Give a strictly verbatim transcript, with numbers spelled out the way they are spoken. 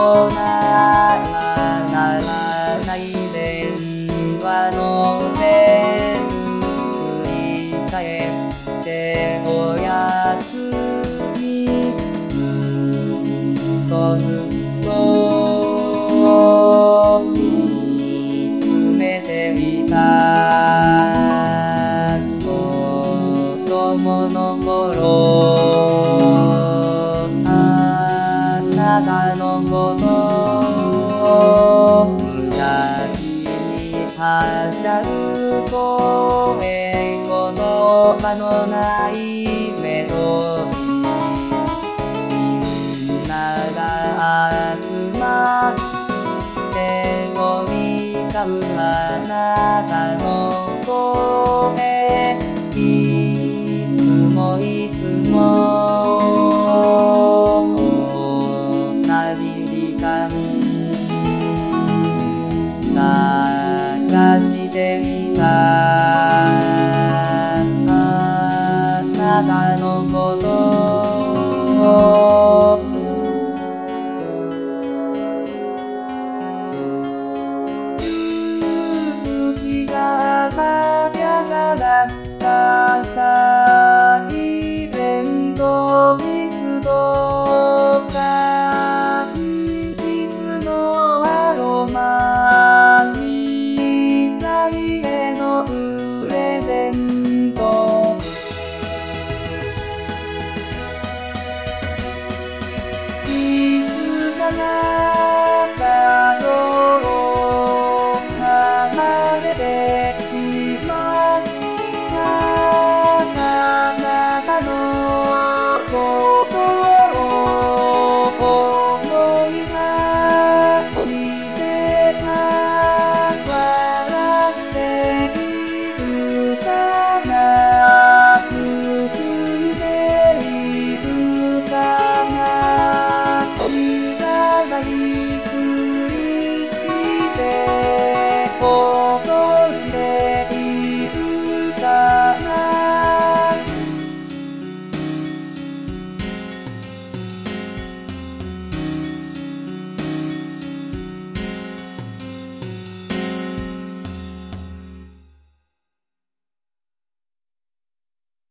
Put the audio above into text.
ならない電話のベル繰り返っておやすみずっとずっと見つめていた子供の頃あなたのこと無邪気にはしゃぐ声この間のないメロディーみんなが集まって飛び交うあなたの声いつもいつも同じ時間探していたあなたのこと夕日が輝ったサイレントミスト柑橘のアロマ未来へのプレゼントいつかな